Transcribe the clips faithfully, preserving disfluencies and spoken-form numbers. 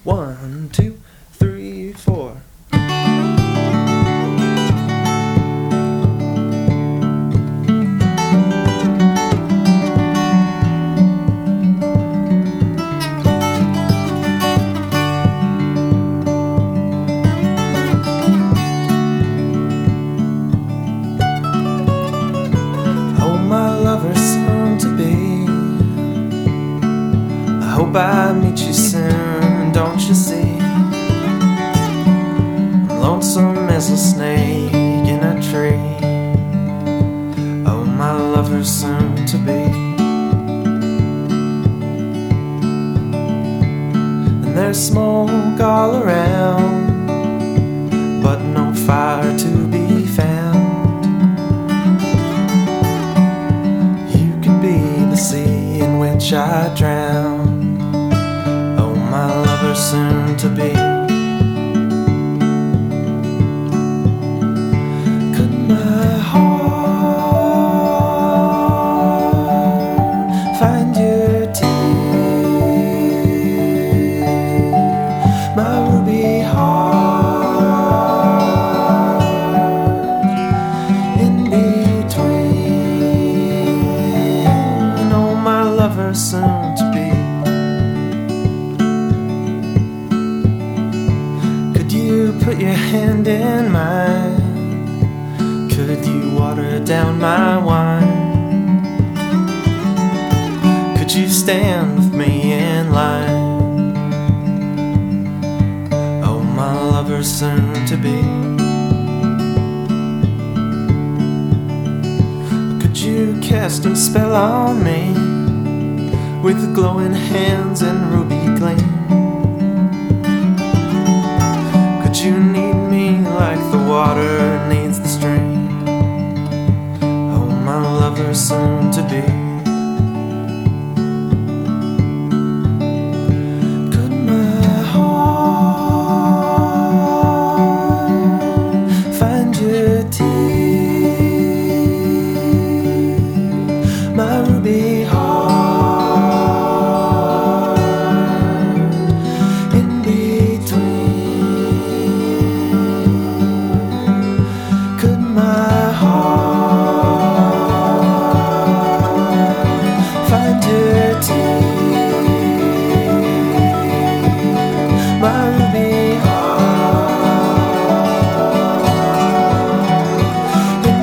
One, two, three, four. Oh, my lover soon to be, I hope I meet you soon, don't you see? I'm lonesome as a snake in a tree. Oh, my lover soon to be. And there's smoke all around, but no fire to be found. You could be the sea in which I drown. Oh, my lover soon to be. Could my heart find your tear, my ruby heart in between? Oh, my lover soon to be. Put your hand in mine. Could you water down my wine? Could you stand with me in line? Oh, my lover soon to be. Could you cast a spell on me with glowing hands and ruby gleam? You need me like the water needs the stream. Oh, my lover soon to be. Could my heart find your tear, my ruby heart in between? My heart find your tear, my ruby heart in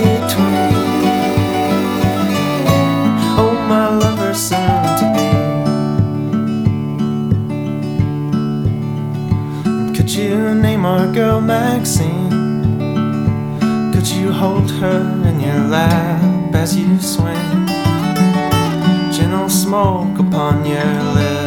between? Oh, my lover soon to be. Could you name our girl Maxine? Could you hold her in your lap as you swing? Gentle smoke upon your lips.